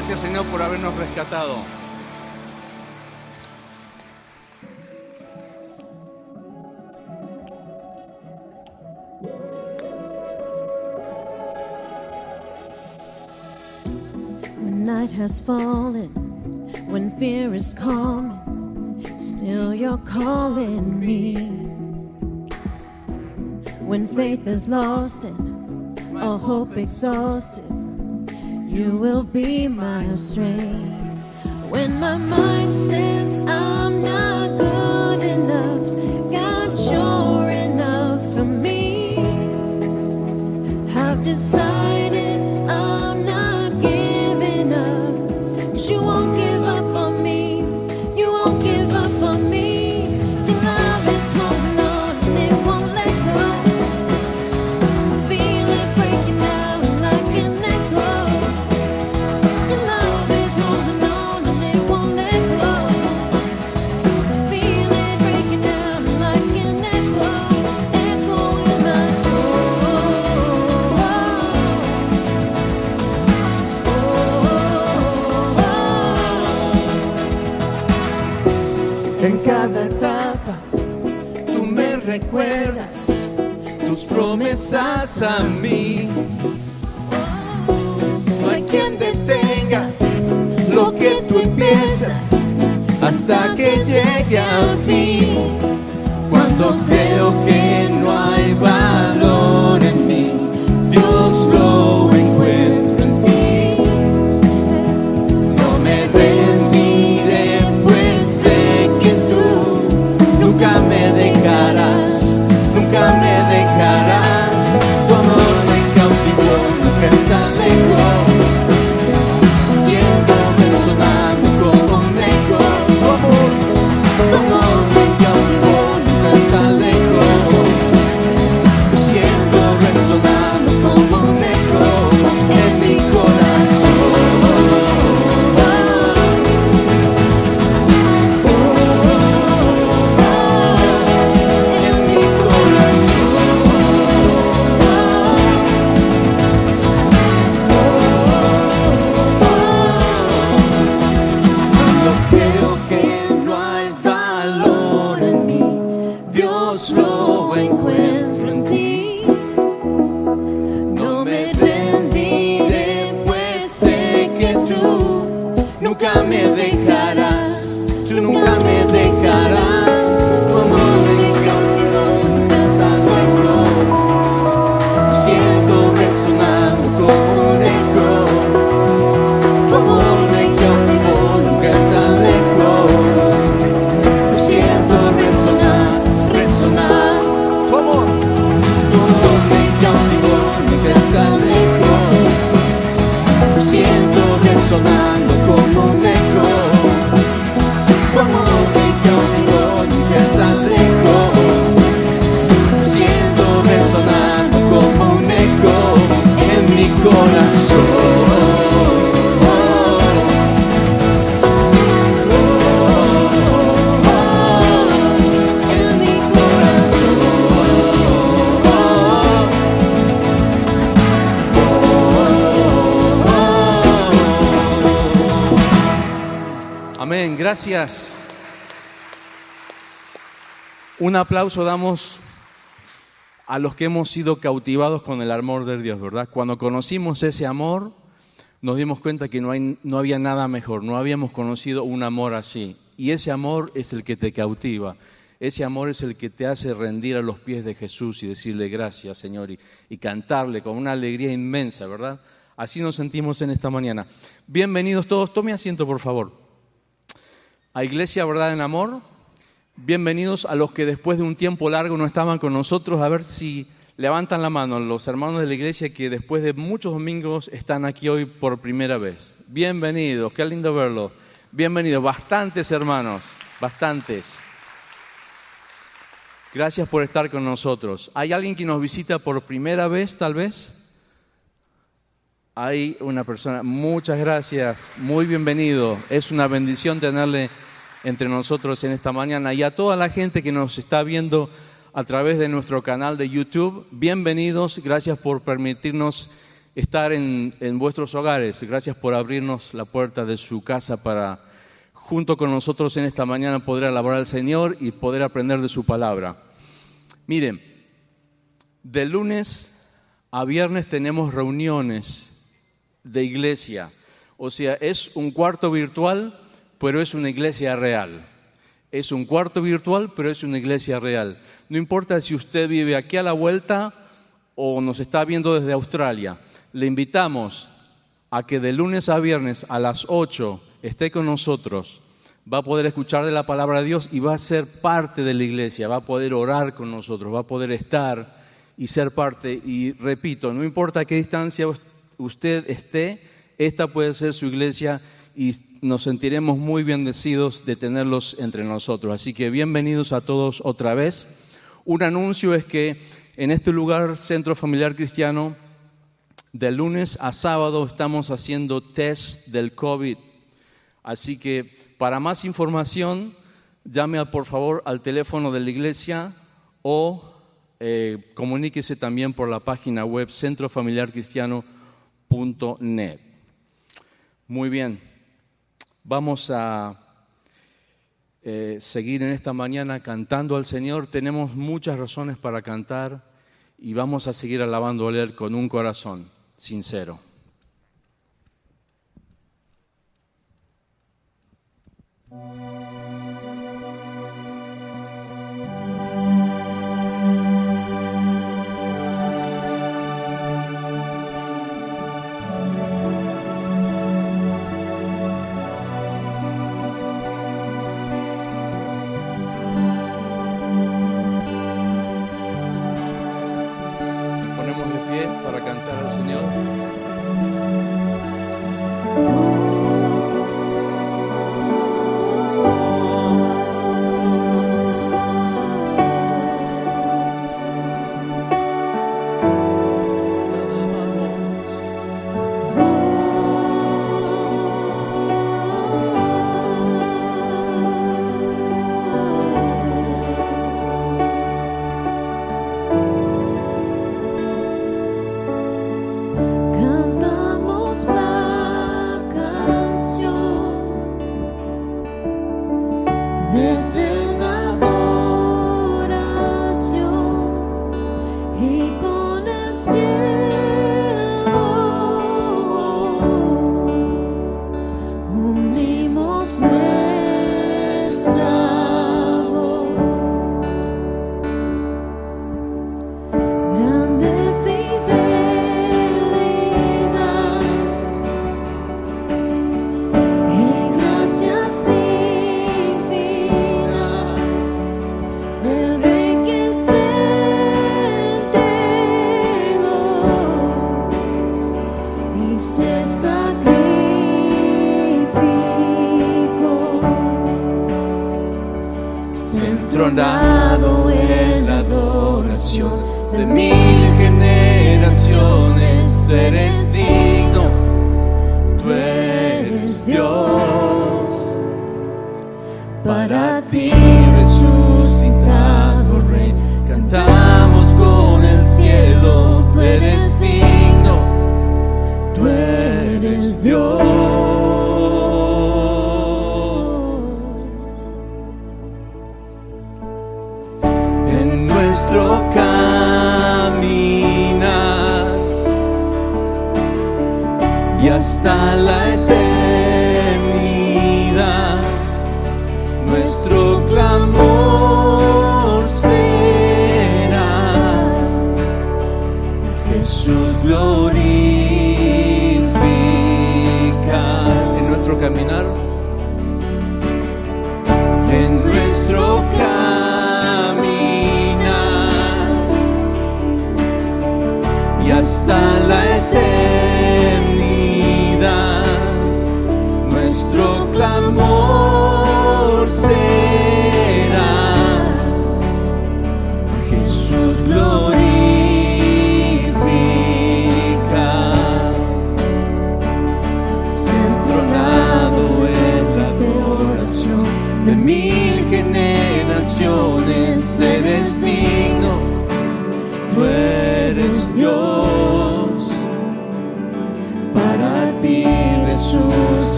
Gracias, Señor, por habernos rescatado. When night has fallen, when fear is coming, still you're calling me. When faith is lost and all hope exhausted, you will be my strength. When my mind says I'm not good enough, God, you're enough for me. I've decided I'm not giving up, 'cause you won't give up on me. You won't give up on me. Your love is holding on and it won't let go. I feel it breaking out like an echo. Your love is holding on and it won't let go. I feel it breaking out like an echo, echo in my En cada etapa tú me recuerdas tus promesas a mí. No hay quien detenga lo que tú empiezas hasta que llegue al fin. Cuando creo que no hay valor en mí, Dios lo encuentro en ti. No me rendiré, pues sé que tú nunca me dejarás, nunca me dejarás. Tu amor me cautivó, nunca está lejos. Siento resonando como un eco. Tu amor me cautivó, nunca está lejos. Siento resonando como un eco en mi corazón. En mi Cuando creo que no hay valor en mí, Dios lo encuentro en ti. No me rendiré, pues sé que tú nunca me dejarás, tú nunca me dejarás. Tu amor me cautivó, nunca está lejos. Siento resonando como un eco. Tu amor me cautivó, nunca está lejos. Siento resonar, resonar. Tu amor me cautivó, nunca está lejos. Siento resonando como un eco. Tu amor me cautivó, nunca está lejos. Siento resonando como un eco en mi corazón. En mi corazón. Amén, gracias. Un aplauso damos a los que hemos sido cautivados con el amor de Dios, ¿verdad? Cuando conocimos ese amor, nos dimos cuenta que no había nada mejor, no habíamos conocido un amor así. Y ese amor es el que te cautiva, ese amor es el que te hace rendir a los pies de Jesús y decirle gracias, Señor, y cantarle con una alegría inmensa, ¿verdad? Así nos sentimos en esta mañana. Bienvenidos todos, tome asiento, por favor. A Iglesia Verdad en Amor. Bienvenidos a los que después de un tiempo largo no estaban con nosotros. A ver si levantan la mano los hermanos de la iglesia que después de muchos domingos están aquí hoy por primera vez. Bienvenidos, qué lindo verlos. Bienvenidos, bastantes hermanos, bastantes. Gracias por estar con nosotros. ¿Hay alguien que nos visita por primera vez, tal vez? Hay una persona, muchas gracias, muy bienvenido. Es una bendición tenerle entre nosotros en esta mañana. Y a toda la gente que nos está viendo a través de nuestro canal de YouTube, bienvenidos, gracias por permitirnos estar en vuestros hogares. Gracias por abrirnos la puerta de su casa para, junto con nosotros en esta mañana, poder alabar al Señor y poder aprender de su palabra. Miren, de lunes a viernes tenemos reuniones de iglesia. O sea, es un cuarto virtual, pero es una iglesia real. Es un cuarto virtual, pero es una iglesia real. No importa si usted vive aquí a la vuelta o nos está viendo desde Australia. Le invitamos a que de lunes a viernes a las 8 esté con nosotros. Va a poder escuchar de la palabra de Dios y va a ser parte de la iglesia. Va a poder orar con nosotros, va a poder estar y ser parte. Y repito, no importa a qué distancia usted esté, esta puede ser su iglesia y nos sentiremos muy bendecidos de tenerlos entre nosotros. Así que bienvenidos a todos otra vez. Un anuncio es que en este lugar, Centro Familiar Cristiano, de lunes a sábado estamos haciendo test del COVID. Así que para más información, llame por favor al teléfono de la iglesia o comuníquese también por la página web centrofamiliarcristiano.net. Muy bien, vamos a seguir en esta mañana cantando al Señor. Tenemos muchas razones para cantar y vamos a seguir alabando a Él con un corazón sincero. Ponemos de pie para cantar al Señor. Cantamos la canción de eterna adoración y con el cielo unimos nuestra voz. Grande fidelidad y gracia sin final del Rey que se entregó y se sacrificó, Entronado en la adoración de 1000 generaciones, tú eres digno, tú eres Dios. Para ti resucitado Rey, cantamos con el cielo, tú eres digno, tú eres Dios. En nuestro caminar y hasta la eternidad, nuestro clamor será: Jesús glorifica. En nuestro caminar, en nuestro caminar y hasta la eternidad, nuestro clamor será: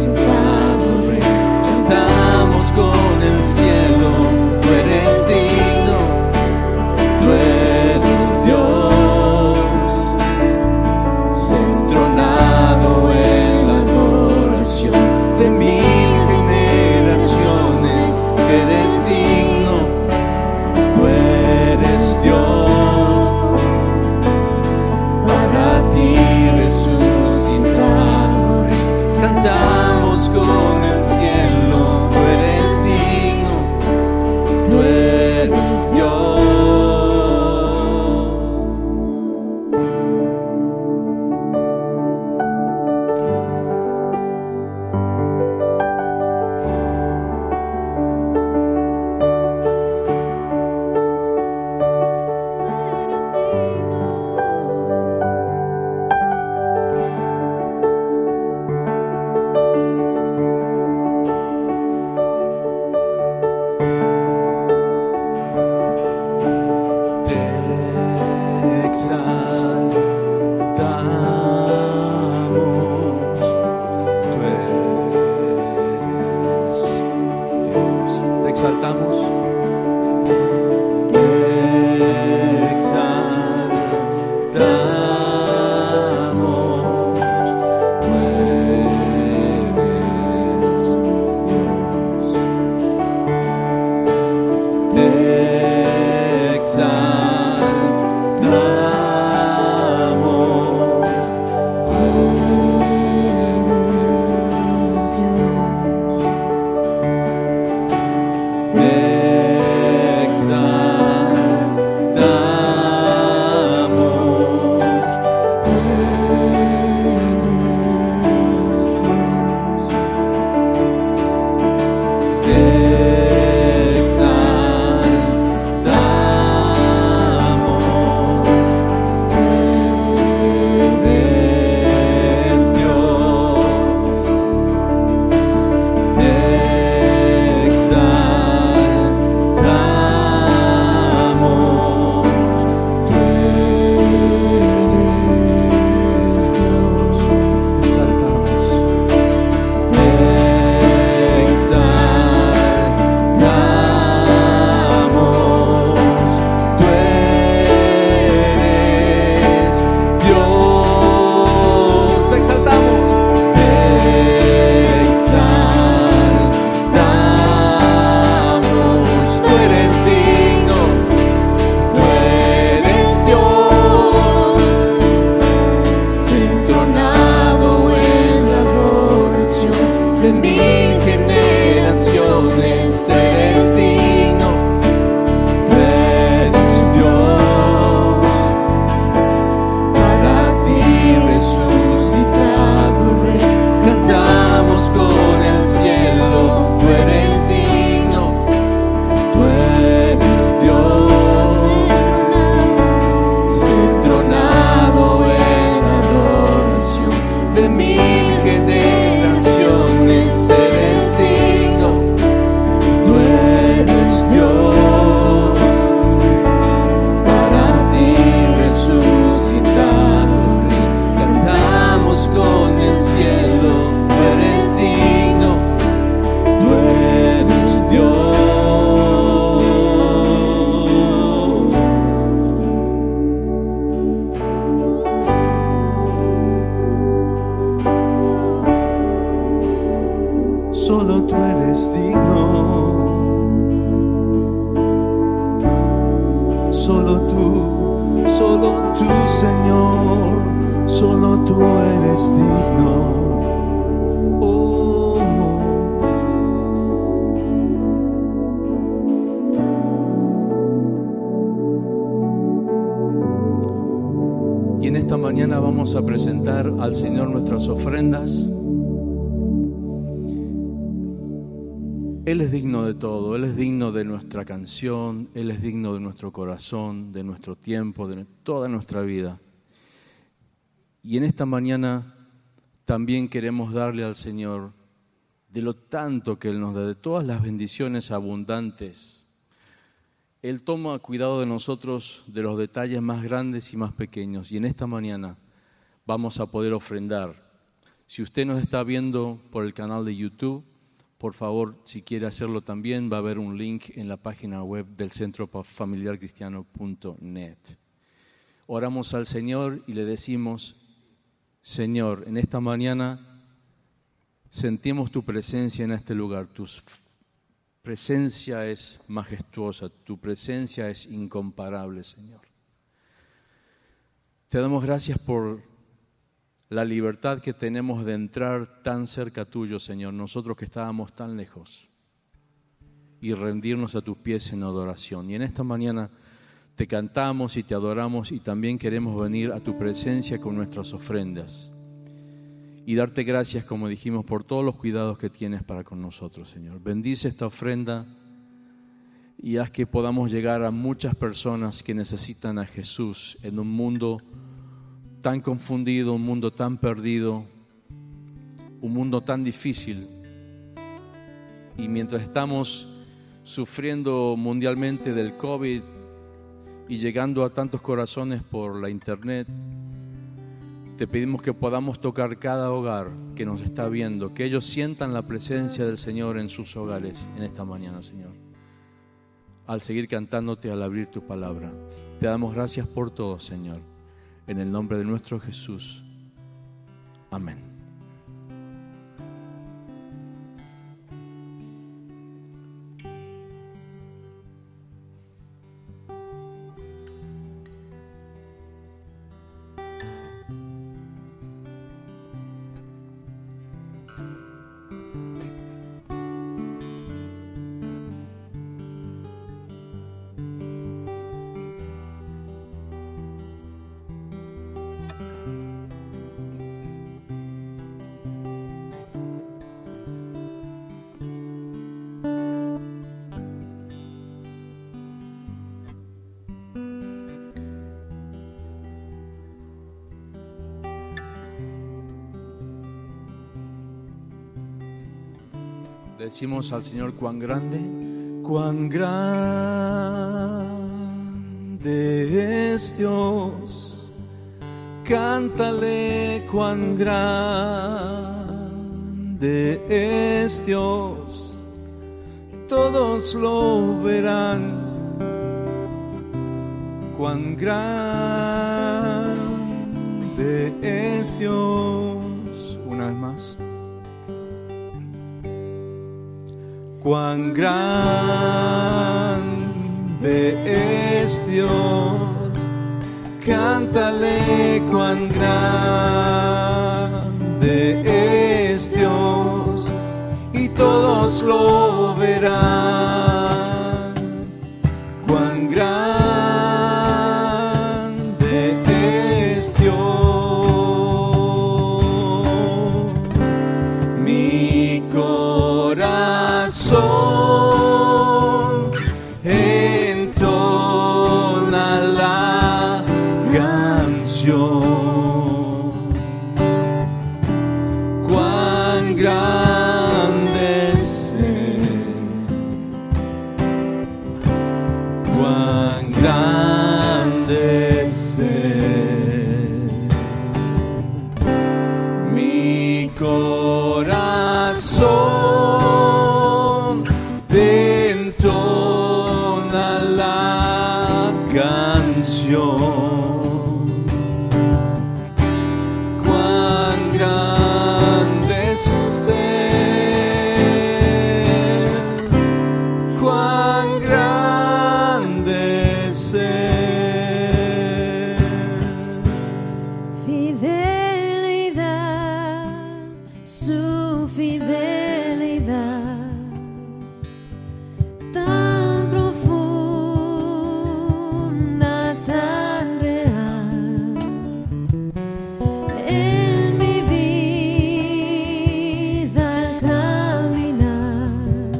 resucitado Rey. Cantamos con el cielo, tú eres digno, tú eres Dios, entronado en la adoración de 1000 generaciones, eres digno, tú eres Dios, para ti resucitado Rey. Cantamos con el cielo, tú eres digno, tú eres Dios. Eres digno. Te exaltamos, tú eres Dios. Te exaltamos. Te exaltamos, tú eres Dios. Te exaltamos, tú eres Dios. Te exaltamos, tú eres Dios. Te exaltamos, tú eres Dios. Te exaltamos, tú eres Dios. Te exaltamos. Te exaltamos, tú eres Dios. Te exaltamos. Te exaltamos, tú eres digno, tú eres Dios, entronado en la adoración de 1000 generaciones, eres digno, tú eres Dios, para ti resucitado Rey. Cantamos con el cielo, tú eres digno, tú eres Dios, entronado en la adoración de 1000 generaciones, eres digno, tú eres Dios, para ti resucitado Rey. Cantamos con el cielo, tú eres digno, tú eres Dios. Solo tú eres digno, solo tú Señor, solo tú eres digno. Oh. Y en esta mañana vamos a presentar al Señor nuestras ofrendas. Él es digno de todo, Él es digno de nuestra canción, Él es digno de nuestro corazón, de nuestro tiempo, de toda nuestra vida. Y en esta mañana también queremos darle al Señor de lo tanto que Él nos da, de todas las bendiciones abundantes. Él toma cuidado de nosotros, de los detalles más grandes y más pequeños. Y en esta mañana vamos a poder ofrendar. Si usted nos está viendo por el canal de YouTube, por favor, si quiere hacerlo también, va a haber un link en la página web del Centro Familiar Cristiano.net. Oramos al Señor y le decimos: Señor, en esta mañana sentimos tu presencia en este lugar. Tu presencia es majestuosa, tu presencia es incomparable, Señor. Te damos gracias por la libertad que tenemos de entrar tan cerca tuyo, Señor, nosotros que estábamos tan lejos, y rendirnos a tus pies en adoración. Y en esta mañana te cantamos y te adoramos, y también queremos venir a tu presencia con nuestras ofrendas y darte gracias, como dijimos, por todos los cuidados que tienes para con nosotros, Señor. Bendice esta ofrenda y haz que podamos llegar a muchas personas que necesitan a Jesús en un mundo tan confundido, un mundo tan perdido, un mundo tan difícil. Y mientras estamos sufriendo mundialmente del COVID y llegando a tantos corazones por la internet, te pedimos que podamos tocar cada hogar que nos está viendo, que ellos sientan la presencia del Señor en sus hogares en esta mañana, Señor. Al seguir cantándote, al abrir tu palabra, te damos gracias por todo, Señor. En el nombre de nuestro Jesús. Amén. Decimos al Señor: cuán grande es Dios. Cántale, cuán grande es Dios. Todos lo verán. Cuán grande es Dios. Una vez más. Cuán grande es Dios, cántale, cuán grande es Dios, y todos lo verán. Cuán grande es Dios, mi corazón entona la canción. Cuán grande es Él, cuán grande es Él. Mi corazón te entona la canción. Cuán grande es Él, cuán grande es Él. Fidelidad, su fidelidad, tan profunda, tan real, en mi vida al caminar,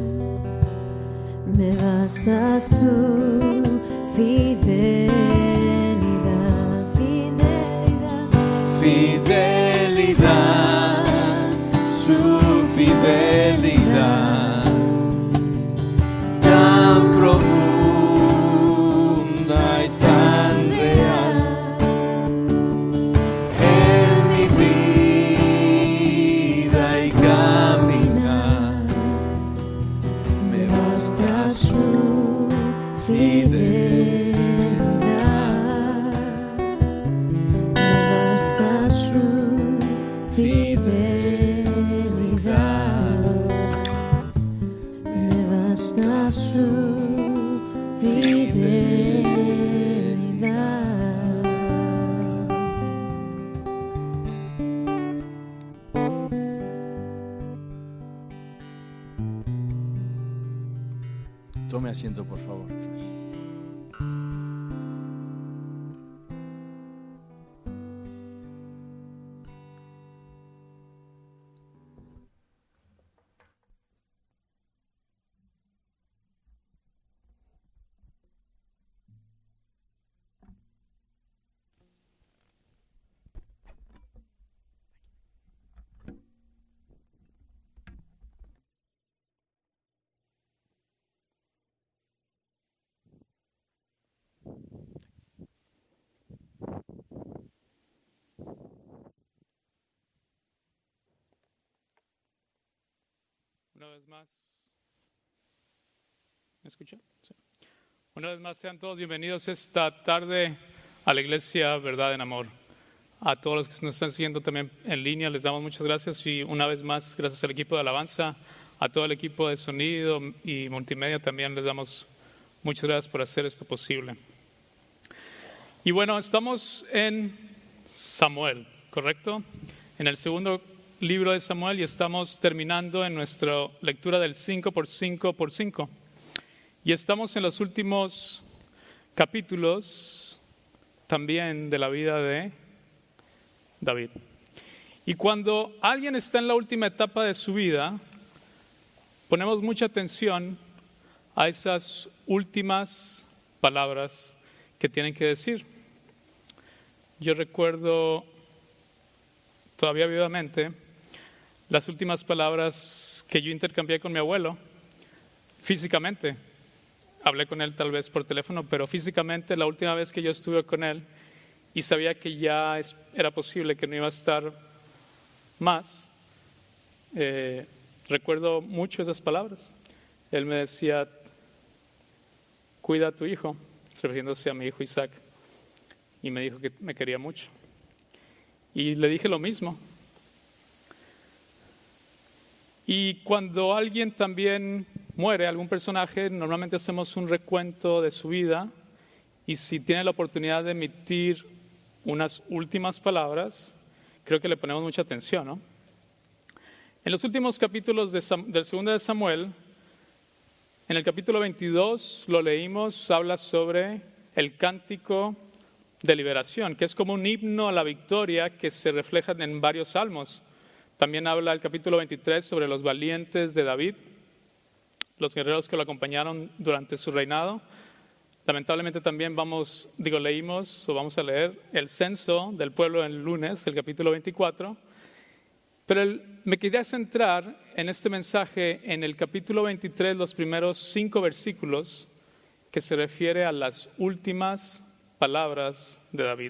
me basta su fidelidad, fidelidad. Fidelidad, su fidelidad, tan profunda y tan real, en mi Tome asiento, por favor. Gracias. Una vez más, ¿me escuchan? Sí. Una vez más, sean todos bienvenidos esta tarde a la Iglesia Verdad en Amor. A todos los que nos están siguiendo también en línea, les damos muchas gracias y una vez más, gracias al equipo de alabanza, a todo el equipo de sonido y multimedia también les damos muchas gracias por hacer esto posible. Y bueno, estamos en Samuel, ¿correcto? En el segundo libro de Samuel y estamos terminando en nuestra lectura del 5x5x5. Y estamos en los últimos capítulos también de la vida de David. Y cuando alguien está en la última etapa de su vida, ponemos mucha atención a esas últimas palabras que tienen que decir. Yo recuerdo todavía vivamente las últimas palabras que yo intercambié con mi abuelo, físicamente. Hablé con él tal vez por teléfono, pero físicamente la última vez que yo estuve con él y sabía que ya era posible que no iba a estar más, recuerdo mucho esas palabras. Él me decía, cuida a tu hijo, refiriéndose a mi hijo Isaac, y me dijo que me quería mucho. Y le dije lo mismo. Y cuando alguien también muere, algún personaje, normalmente hacemos un recuento de su vida y si tiene la oportunidad de emitir unas últimas palabras, creo que le ponemos mucha atención, ¿no? En los últimos capítulos del segundo de Samuel, en el capítulo 22, lo leímos, habla sobre el cántico de liberación, que es como un himno a la victoria que se refleja en varios salmos. También habla el capítulo 23 sobre los valientes de David, los guerreros que lo acompañaron durante su reinado. Lamentablemente también leímos o vamos a leer el censo del pueblo el lunes, el capítulo 24. Pero me quería centrar en este mensaje en el capítulo 23, los primeros 5 versículos, que se refiere a las últimas palabras de David.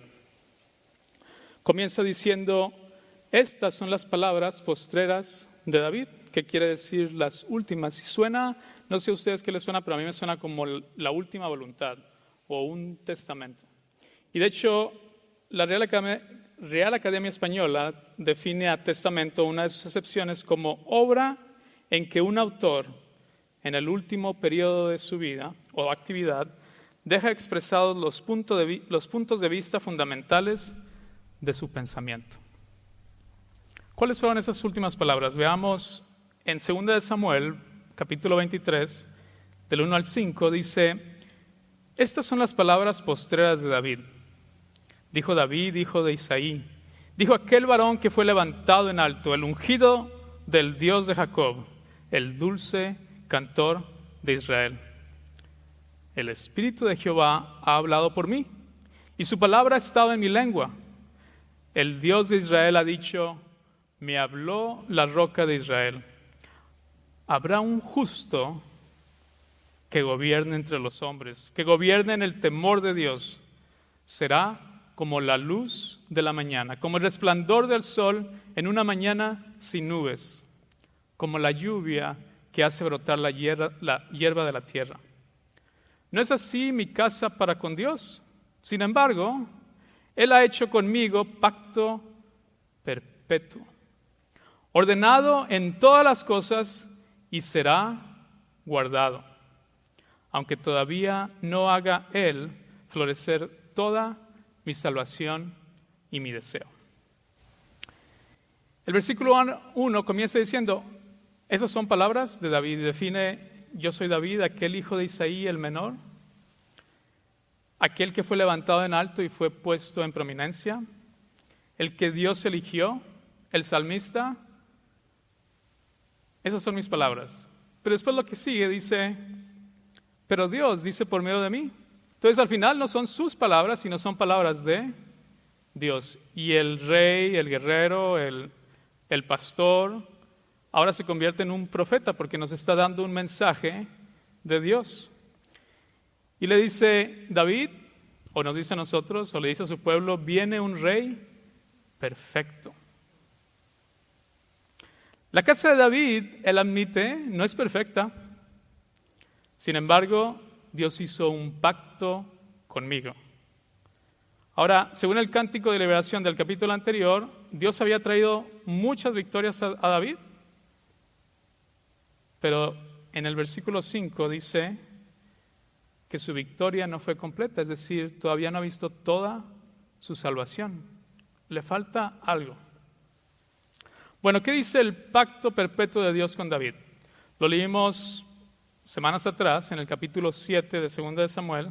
Comienza diciendo, estas son las palabras postreras de David, que quiere decir las últimas. Y suena, no sé a ustedes qué les suena, pero a mí me suena como la última voluntad o un testamento. Y de hecho, la Real Academia Española define a testamento, una de sus acepciones, como obra en que un autor, en el último periodo de su vida o actividad, deja expresados los puntos de vista fundamentales de su pensamiento. ¿Cuáles fueron esas últimas palabras? Veamos en 2 de Samuel, capítulo 23, del 1 al 5, dice, estas son las palabras postreras de David. Dijo David, hijo de Isaí, dijo aquel varón que fue levantado en alto, el ungido del Dios de Jacob, el dulce cantor de Israel. El Espíritu de Jehová ha hablado por mí, y su palabra ha estado en mi lengua. El Dios de Israel ha dicho, me habló la roca de Israel. Habrá un justo que gobierne entre los hombres, que gobierne en el temor de Dios. Será como la luz de la mañana, como el resplandor del sol en una mañana sin nubes, como la lluvia que hace brotar la hierba de la tierra. ¿No es así mi casa para con Dios? Sin embargo, Él ha hecho conmigo pacto perpetuo, ordenado en todas las cosas y será guardado, aunque todavía no haga Él florecer toda mi salvación y mi deseo. El versículo 1 comienza diciendo, esas son palabras de David, define yo soy David, aquel hijo de Isaí el menor, aquel que fue levantado en alto y fue puesto en prominencia, el que Dios eligió, el salmista. Esas son mis palabras. Pero después lo que sigue dice, pero Dios dice por medio de mí. Entonces al final no son sus palabras, sino son palabras de Dios. Y el rey, el guerrero, el pastor, ahora se convierte en un profeta porque nos está dando un mensaje de Dios. Y le dice David, o nos dice a nosotros, o le dice a su pueblo, viene un rey perfecto. La casa de David, él admite, no es perfecta. Sin embargo, Dios hizo un pacto conmigo. Ahora, según el cántico de liberación del capítulo anterior, Dios había traído muchas victorias a David. Pero en el versículo 5 dice que su victoria no fue completa, es decir, todavía no ha visto toda su salvación. Le falta algo. Bueno, ¿qué dice el pacto perpetuo de Dios con David? Lo leímos semanas atrás en el capítulo 7 de 2 de Samuel.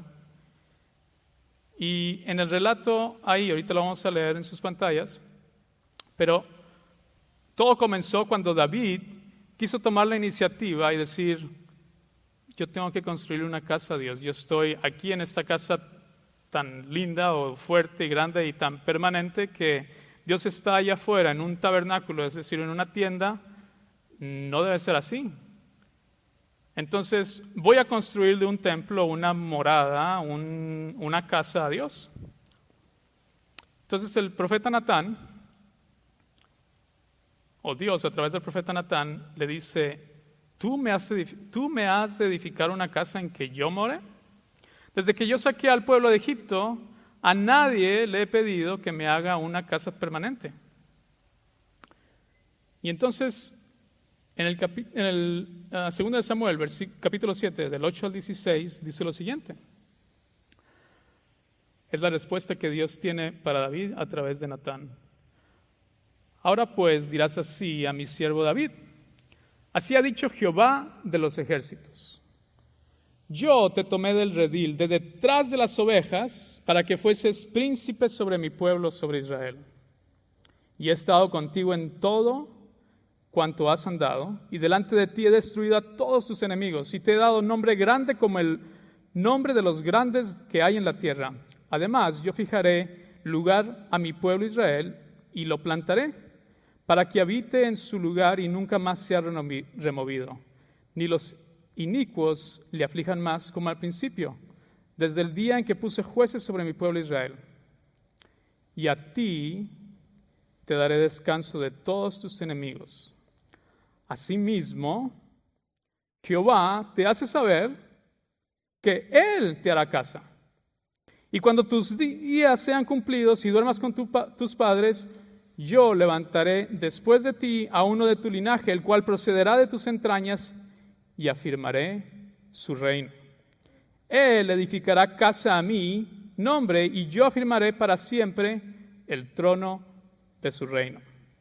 Y en el relato ahí, ahorita lo vamos a leer en sus pantallas, pero todo comenzó cuando David quiso tomar la iniciativa y decir, yo tengo que construir una casa a Dios. Yo estoy aquí en esta casa tan linda o fuerte y grande y tan permanente que Dios está allá afuera en un tabernáculo, es decir, en una tienda. No debe ser así. Entonces voy a construir de un templo una morada, una casa a Dios. Entonces el profeta Natán, o Dios a través del profeta Natán, le dice, ¿tú me has de edificar una casa en que yo more? Desde que yo saqué al pueblo de Egipto, a nadie le he pedido que me haga una casa permanente. Y entonces, en el 2 de Samuel, capítulo 7, del 8 al 16, dice lo siguiente. Es la respuesta que Dios tiene para David a través de Natán. Ahora pues dirás así a mi siervo David, así ha dicho Jehová de los ejércitos. Yo te tomé del redil, de detrás de las ovejas, para que fueses príncipe sobre mi pueblo, sobre Israel. Y he estado contigo en todo cuanto has andado, y delante de ti he destruido a todos tus enemigos, y te he dado nombre grande como el nombre de los grandes que hay en la tierra. Además, yo fijaré lugar a mi pueblo Israel, y lo plantaré, para que habite en su lugar y nunca más sea removido, ni los inicuos le aflijan más como al principio, desde el día en que puse jueces sobre mi pueblo Israel. Y a ti te daré descanso de todos tus enemigos. Asimismo, Jehová te hace saber que Él te hará casa. Y cuando tus días sean cumplidos y duermas con tus padres, yo levantaré después de ti a uno de tu linaje, el cual procederá de tus entrañas, y afirmaré su reino. Él edificará casa a mi nombre, y yo afirmaré para siempre el trono de su reino.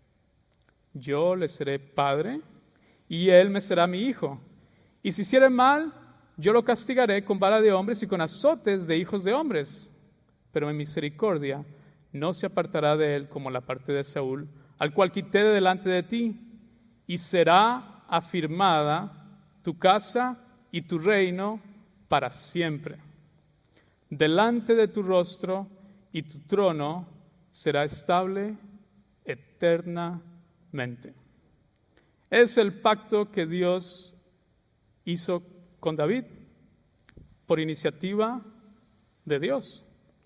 Yo le seré padre, y él me será mi hijo. Y si hiciere mal, yo lo castigaré con vara de hombres y con azotes de hijos de hombres. Pero en misericordia no se apartará de él como la parte de Saúl, al cual quité de delante de ti, y será afirmada tu casa y tu reino para siempre. Delante de tu rostro y tu trono será estable eternamente. Es el pacto que Dios hizo con David por iniciativa de Dios.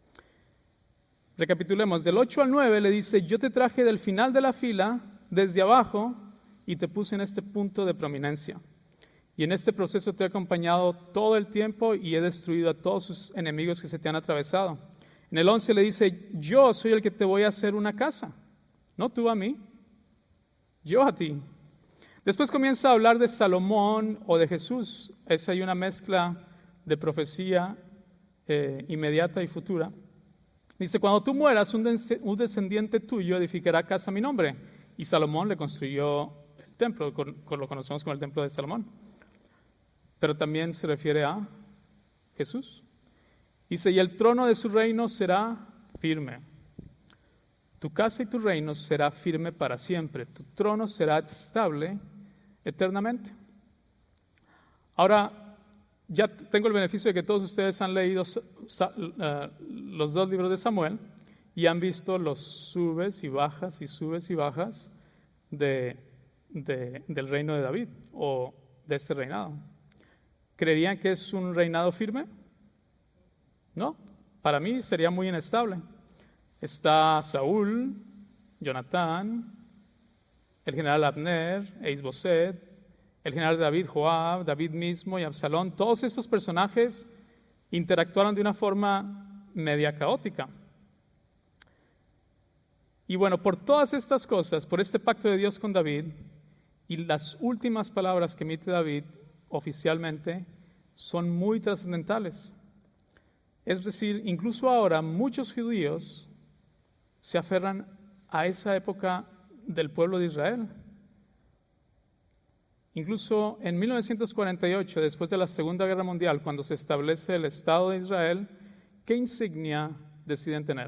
Recapitulemos, del 8 al 9 le dice, yo te traje del final de la fila, desde abajo, y te puse en este punto de prominencia. Y en este proceso te he acompañado todo el tiempo y he destruido a todos sus enemigos que se te han atravesado. En el 11 le dice, yo soy el que te voy a hacer una casa. No tú a mí, yo a ti. Después comienza a hablar de Salomón o de Jesús. Es ahí una mezcla de profecía inmediata y futura. Dice, cuando tú mueras, un descendiente tuyo edificará casa a mi nombre. Y Salomón le construyó el templo, lo conocemos como el templo de Salomón. pero también se refiere a Jesús. Dice, y el trono de su reino será firme. Tu casa y tu reino será firme para siempre. Tu trono será estable eternamente. Ahora, ya tengo el beneficio de que todos ustedes han leído los 2 libros de Samuel y han visto los subes y bajas del reino de David o de este reinado. ¿Creerían que es un reinado firme? No, para mí sería muy inestable. Está Saúl, Jonatán, el general Abner, Eisboset, el general David, Joab, David mismo y Absalón. Todos estos personajes interactuaron de una forma media caótica. Y bueno, por todas estas cosas, por este pacto de Dios con David y las últimas palabras que emite David oficialmente son muy trascendentales. Es decir, incluso ahora muchos judíos se aferran a esa época del pueblo de Israel. Incluso en 1948, después de la Segunda Guerra Mundial, cuando se establece el Estado de Israel, ¿qué insignia deciden tener?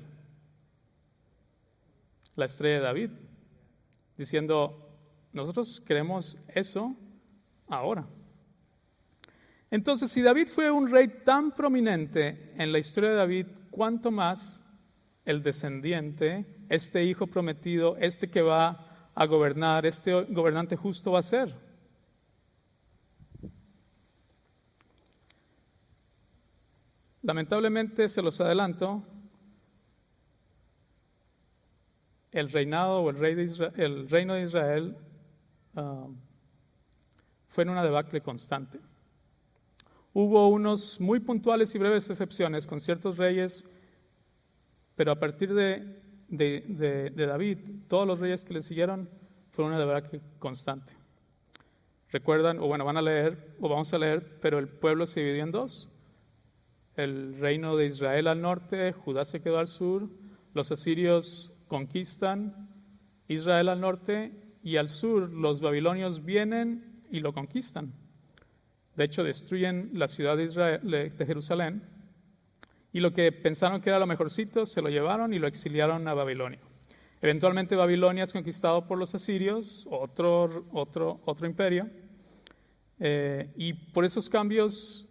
La estrella de David, diciendo, nosotros queremos eso ahora. Entonces, si David fue un rey tan prominente en la historia de David, ¿cuánto más el descendiente, este hijo prometido, este que va a gobernar, este gobernante justo va a ser? Lamentablemente, se los adelanto, el reinado o el reino de Israel fue en una debacle constante. Hubo unos muy puntuales y breves excepciones con ciertos reyes, pero a partir de David, todos los reyes que le siguieron fueron una debacle constante. Recuerdan, o bueno, van a leer, o vamos a leer, pero el pueblo se dividió en 2. El reino de Israel al norte, Judá se quedó al sur, los asirios conquistan Israel al norte y al sur los babilonios vienen y lo conquistan. De hecho, destruyen la ciudad de Jerusalén y lo que pensaron que era lo mejorcito se lo llevaron y lo exiliaron a Babilonia. Eventualmente Babilonia es conquistado por los asirios, otro imperio, y por esos cambios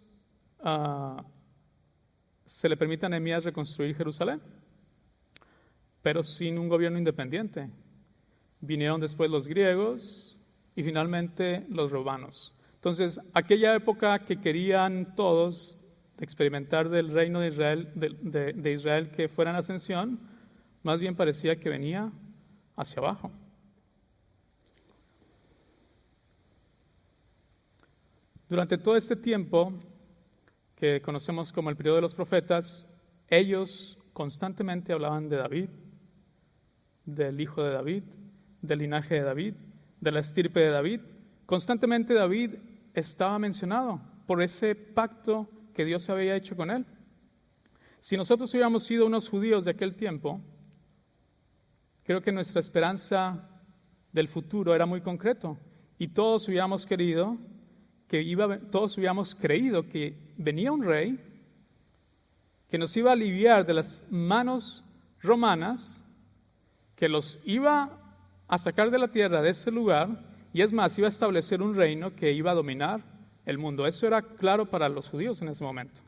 se le permite a Nehemías reconstruir Jerusalén, pero sin un gobierno independiente. Vinieron después los griegos y finalmente los romanos. Entonces, aquella época que querían todos experimentar del reino de Israel, de Israel que fuera en ascensión, más bien parecía que venía hacia abajo. Durante todo este tiempo que conocemos como el periodo de los profetas, ellos constantemente hablaban de David, del hijo de David, del linaje de David, de la estirpe de David. Constantemente David estaba mencionado por ese pacto que Dios había hecho con él. Si nosotros hubiéramos sido unos judíos de aquel tiempo, creo que nuestra esperanza del futuro era muy concreto y todos hubiéramos creído que venía un rey que nos iba a aliviar de las manos romanas, que los iba a sacar de la tierra, de ese lugar, y es más, iba a establecer un reino que iba a dominar el mundo. Eso era claro para los judíos en ese momento.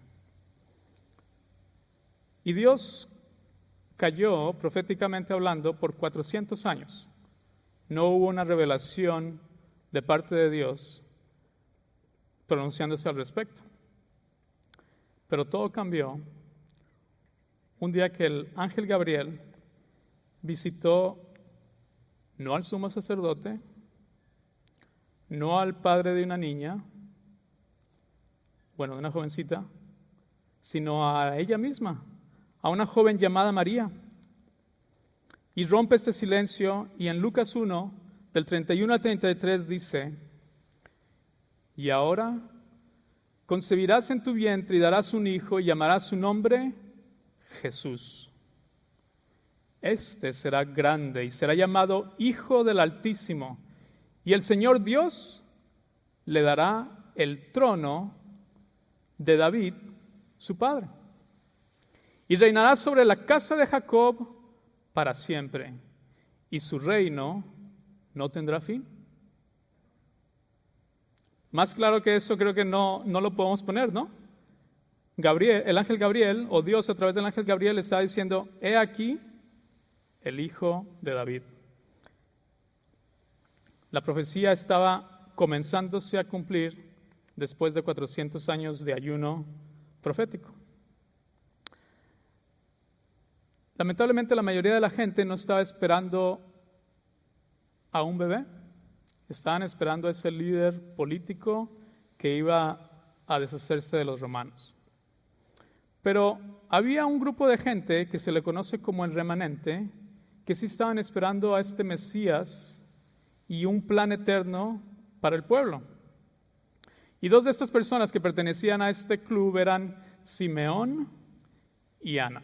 Y Dios cayó, proféticamente hablando, por 400 años. No hubo una revelación de parte de Dios pronunciándose al respecto. Pero todo cambió un día que el ángel Gabriel visitó no al sumo sacerdote, no al padre de una niña, bueno, de una jovencita, sino a ella misma, a una joven llamada María. Y rompe este silencio y en Lucas 1, del 31 al 33 dice: y ahora concebirás en tu vientre y darás un hijo y llamarás su nombre Jesús. Este será grande y será llamado Hijo del Altísimo, y el Señor Dios le dará el trono de David, su padre. Y reinará sobre la casa de Jacob para siempre, y su reino no tendrá fin. Más claro que eso creo que no lo podemos poner, ¿no? Gabriel, el ángel Gabriel, o Dios a través del ángel Gabriel, está diciendo: he aquí el hijo de David. La profecía estaba comenzándose a cumplir después de 400 años de ayuno profético. Lamentablemente la mayoría de la gente no estaba esperando a un bebé, estaban esperando a ese líder político que iba a deshacerse de los romanos. Pero había un grupo de gente que se le conoce como el remanente, que sí estaban esperando a este Mesías y un plan eterno para el pueblo. Y dos de estas personas que pertenecían a este club eran Simeón y Ana.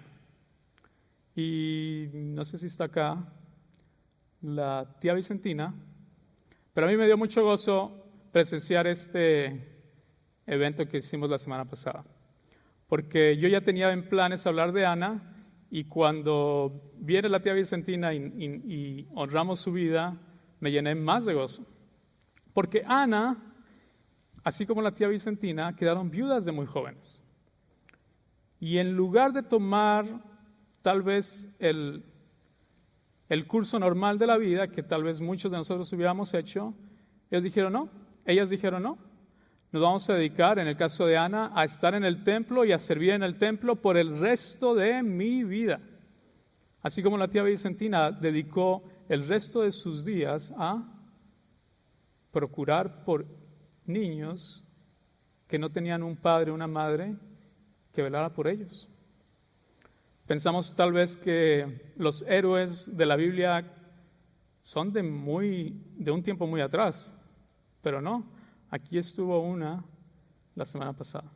Y no sé si está acá la tía Vicentina, pero a mí me dio mucho gozo presenciar este evento que hicimos la semana pasada, porque yo ya tenía en planes hablar de Ana, y cuando viene la tía Vicentina y honramos su vida, me llené más de gozo, porque Ana, así como la tía Vicentina, quedaron viudas de muy jóvenes, y en lugar de tomar tal vez el curso normal de la vida, que tal vez muchos de nosotros hubiéramos hecho, ellas dijeron no, nos vamos a dedicar, en el caso de Ana, a estar en el templo y a servir en el templo por el resto de mi vida. Así como la tía Vicentina dedicó el resto de sus días a procurar por niños que no tenían un padre o una madre que velara por ellos. Pensamos tal vez que los héroes de la Biblia son de un tiempo muy atrás, pero no, aquí estuvo una la semana pasada.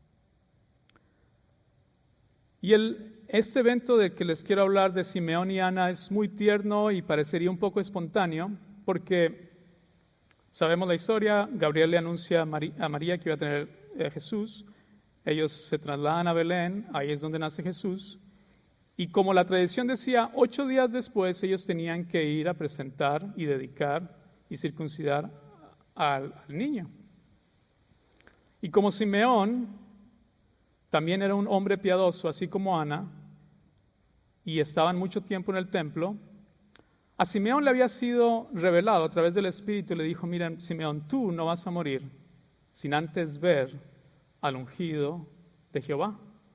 Y este evento del que les quiero hablar de Simeón y Ana es muy tierno y parecería un poco espontáneo, porque sabemos la historia. Gabriel le anuncia a María que iba a tener Jesús, ellos se trasladan a Belén, ahí es donde nace Jesús. Y como la tradición decía, 8 días después ellos tenían que ir a presentar y dedicar y circuncidar al niño. Y como Simeón también era un hombre piadoso, así como Ana, y estaban mucho tiempo en el templo, a Simeón le había sido revelado a través del Espíritu y le dijo: miren, Simeón, tú no vas a morir sin antes ver al ungido de Jehová.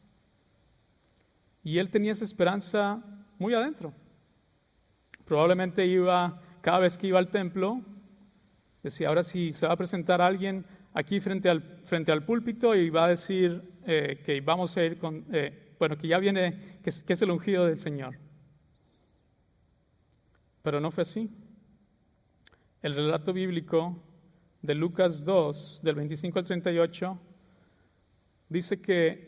Y él tenía esa esperanza muy adentro. Probablemente cada vez que iba al templo, decía: ahora sí se va a presentar alguien aquí frente al púlpito y va a decir que vamos a ir que ya viene, que es el ungido del Señor. Pero no fue así. El relato bíblico de Lucas 2, del 25 al 38, dice que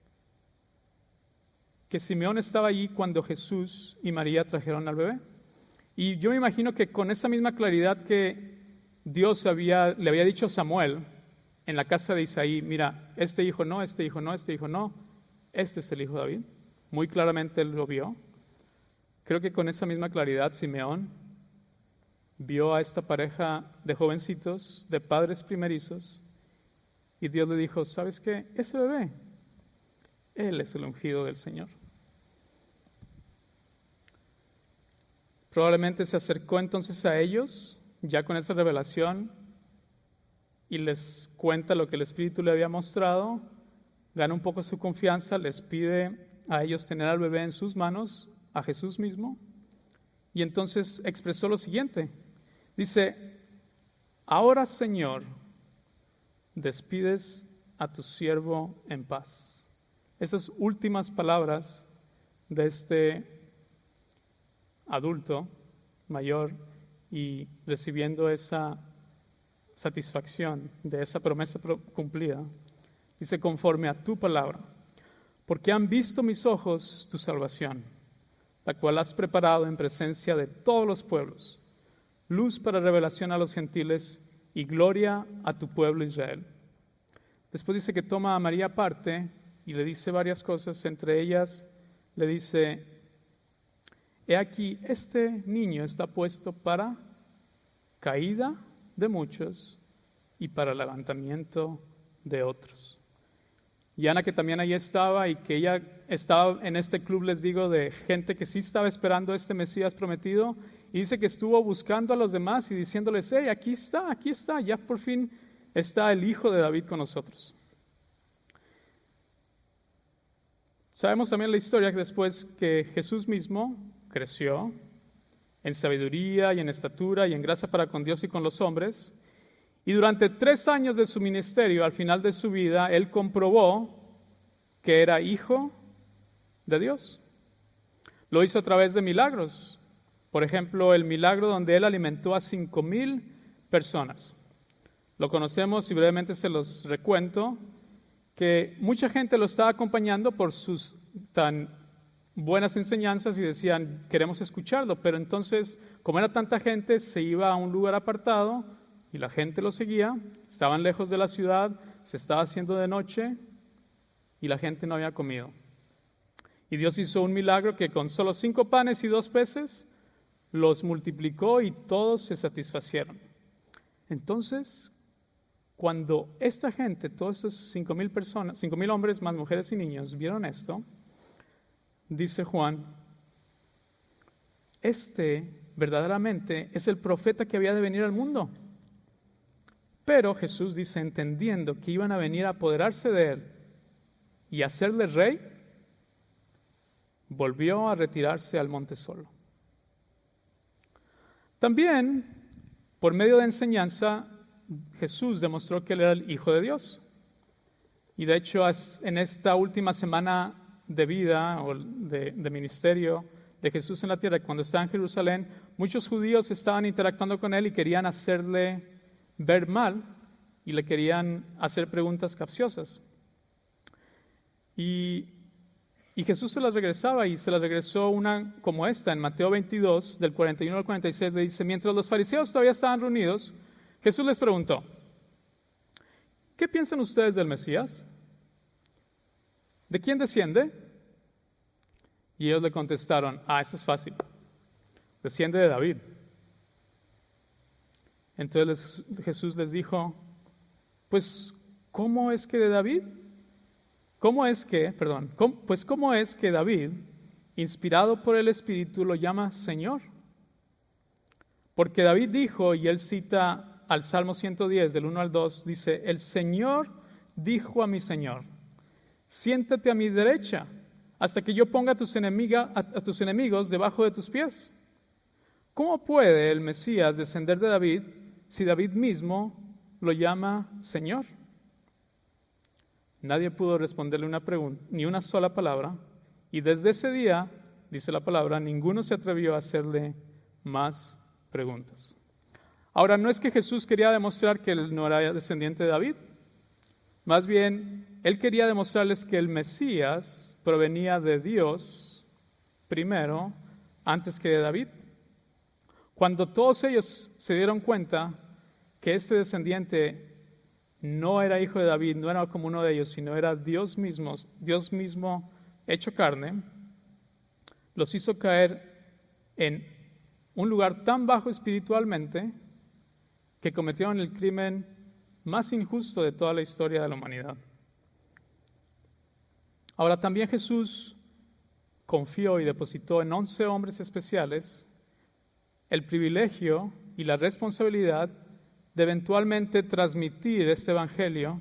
Simeón estaba allí cuando Jesús y María trajeron al bebé. Y yo me imagino que con esa misma claridad que Dios le había dicho a Samuel en la casa de Isaí: mira, este hijo no, este hijo no, este hijo no, este es el hijo de David. Muy claramente él lo vio. Creo que con esa misma claridad Simeón vio a esta pareja de jovencitos, de padres primerizos, y Dios le dijo: ¿sabes qué? Ese bebé, él es el ungido del Señor. Probablemente se acercó entonces a ellos, ya con esa revelación, y les cuenta lo que el Espíritu le había mostrado, gana un poco su confianza, les pide a ellos tener al bebé en sus manos, a Jesús mismo, y entonces expresó lo siguiente. Dice: ahora, Señor, despides a tu siervo en paz. Estas últimas palabras de este adulto mayor, y recibiendo esa satisfacción de esa promesa cumplida, dice: conforme a tu palabra, porque han visto mis ojos tu salvación, la cual has preparado en presencia de todos los pueblos, luz para revelación a los gentiles y gloria a tu pueblo Israel. después dice que toma a María aparte y le dice varias cosas, entre ellas le dice: he aquí, este niño está puesto para caída de muchos y para levantamiento de otros. Y Ana, que también ahí estaba y que ella estaba en este club, les digo, de gente que sí estaba esperando a este Mesías prometido, y dice que estuvo buscando a los demás y diciéndoles: hey, aquí está, ya por fin está el hijo de David con nosotros. Sabemos también la historia que después que Jesús mismo creció en sabiduría y en estatura y en gracia para con Dios y con los hombres, y durante 3 años de su ministerio, al final de su vida, Él comprobó que era hijo de Dios. Lo hizo a través de milagros. Por ejemplo, el milagro donde Él alimentó a 5,000 personas. Lo conocemos y brevemente se los recuento, que mucha gente lo estaba acompañando por sus tan buenas enseñanzas y decían: queremos escucharlo, pero entonces, como era tanta gente, se iba a un lugar apartado y la gente lo seguía. Estaban lejos de la ciudad, se estaba haciendo de noche y la gente no había comido. Y Dios hizo un milagro que con solo 5 panes y 2 peces los multiplicó y todos se satisfacieron. Entonces, cuando esta gente, todos esos 5,000 personas, 5,000 hombres más mujeres y niños, vieron esto, dice Juan: este verdaderamente es el profeta que había de venir al mundo. Pero Jesús dice, entendiendo que iban a venir a apoderarse de él y hacerle rey, volvió a retirarse al monte solo. También, por medio de enseñanza, Jesús demostró que él era el Hijo de Dios. Y de hecho, en esta última semana de vida o de ministerio de Jesús en la tierra, cuando estaba en Jerusalén, muchos judíos estaban interactuando con él y querían hacerle ver mal y le querían hacer preguntas capciosas. Y Jesús se las regresaba, y se las regresó una como esta en Mateo 22, del 41 al 46, le dice: mientras los fariseos todavía estaban reunidos, Jesús les preguntó: ¿qué piensan ustedes del Mesías? ¿De quién desciende? Y ellos le contestaron: eso es fácil, desciende de David. Entonces Jesús les dijo: pues, ¿cómo es que de David? ¿Cómo es que David, inspirado por el Espíritu, lo llama Señor? Porque David dijo, y él cita al Salmo 110, del 1 al 2, dice: el Señor dijo a mi Señor: siéntate a mi derecha, hasta que yo ponga a tus enemigos debajo de tus pies. ¿Cómo puede el Mesías descender de David si David mismo lo llama Señor? Nadie pudo responderle una pregunta, ni una sola palabra, y desde ese día, dice la palabra, ninguno se atrevió a hacerle más preguntas. Ahora, no es que Jesús quería demostrar que él no era descendiente de David, más bien, él quería demostrarles que el Mesías provenía de Dios primero, antes que de David. Cuando todos ellos se dieron cuenta que este descendiente no era hijo de David, no era como uno de ellos, sino era Dios mismo hecho carne, los hizo caer en un lugar tan bajo espiritualmente que cometieron el crimen más injusto de toda la historia de la humanidad. Ahora, también Jesús confió y depositó en 11 hombres especiales el privilegio y la responsabilidad de eventualmente transmitir este evangelio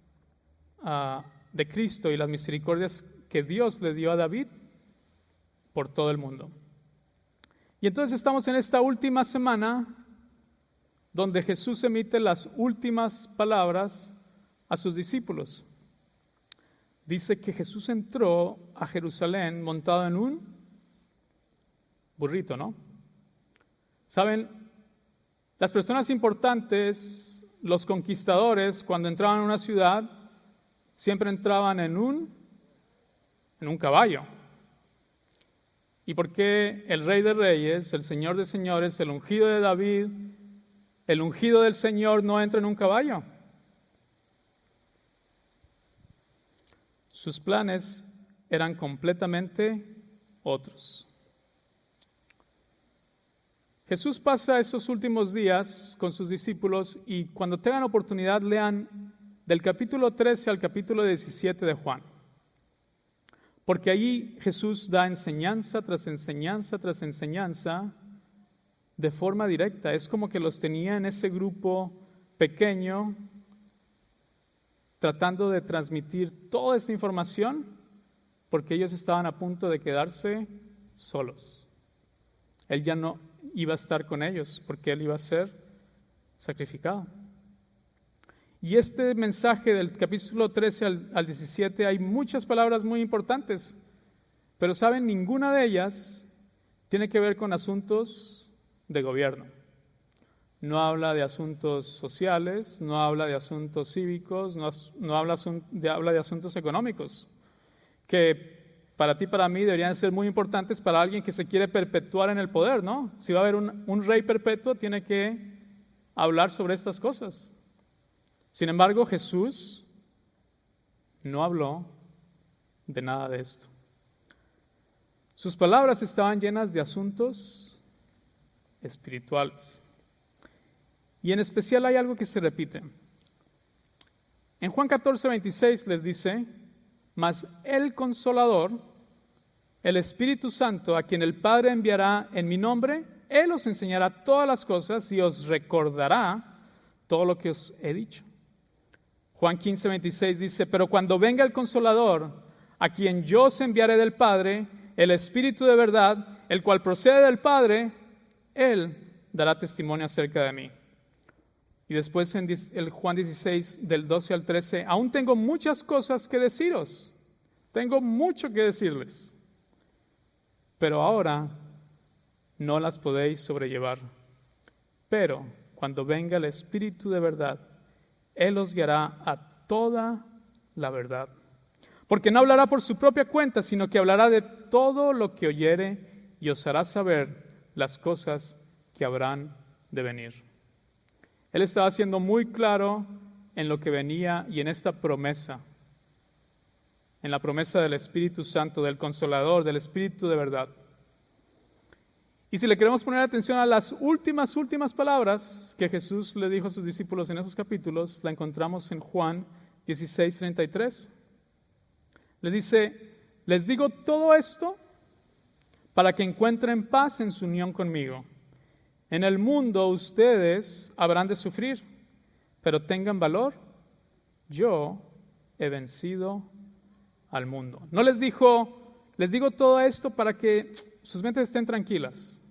de Cristo y las misericordias que Dios le dio a David por todo el mundo. Y entonces estamos en esta última semana donde Jesús emite las últimas palabras a sus discípulos. Dice que Jesús entró a Jerusalén montado en un burrito, ¿no? ¿Saben? Las personas importantes, los conquistadores, cuando entraban a una ciudad, siempre entraban en un caballo. ¿Y por qué el Rey de Reyes, el Señor de Señores, el ungido de David, el ungido del Señor no entra en un caballo? Sus planes eran completamente otros. Jesús pasa esos últimos días con sus discípulos y cuando tengan oportunidad lean del capítulo 13 al capítulo 17 de Juan. Porque allí Jesús da enseñanza tras enseñanza tras enseñanza de forma directa. Es como que los tenía en ese grupo pequeño tratando de transmitir toda esta información porque ellos estaban a punto de quedarse solos. Él ya no iba a estar con ellos porque Él iba a ser sacrificado. Y este mensaje del capítulo 13 al 17 hay muchas palabras muy importantes, pero ¿saben? Ninguna de ellas tiene que ver con asuntos de gobierno. No habla de asuntos sociales, no habla de asuntos cívicos, no habla de asuntos económicos, que para ti y para mí deberían ser muy importantes para alguien que se quiere perpetuar en el poder, ¿no? Si va a haber un rey perpetuo, tiene que hablar sobre estas cosas. Sin embargo, Jesús no habló de nada de esto. Sus palabras estaban llenas de asuntos espirituales. Y en especial hay algo que se repite. En Juan 14:26 les dice: mas el Consolador, el Espíritu Santo, a quien el Padre enviará en mi nombre, Él os enseñará todas las cosas y os recordará todo lo que os he dicho. Juan 15:26 dice: pero cuando venga el Consolador, a quien yo os enviaré del Padre, el Espíritu de verdad, el cual procede del Padre, Él dará testimonio acerca de mí. Y después en el Juan 16, del 12 al 13, aún tengo muchas cosas que deciros. Tengo mucho que decirles. Pero ahora no las podéis sobrellevar. Pero cuando venga el Espíritu de verdad, Él os guiará a toda la verdad. Porque no hablará por su propia cuenta, sino que hablará de todo lo que oyere y os hará saber las cosas que habrán de venir. Él estaba siendo muy claro en lo que venía y en esta promesa, en la promesa del Espíritu Santo, del Consolador, del Espíritu de verdad. Y si le queremos poner atención a las últimas palabras que Jesús le dijo a sus discípulos en esos capítulos, la encontramos en Juan 16:33. Les dice: les digo todo esto para que encuentren paz en su unión conmigo. En el mundo ustedes habrán de sufrir, pero tengan valor. Yo he vencido al mundo. No les dijo: les digo todo esto para que sus mentes estén tranquilas.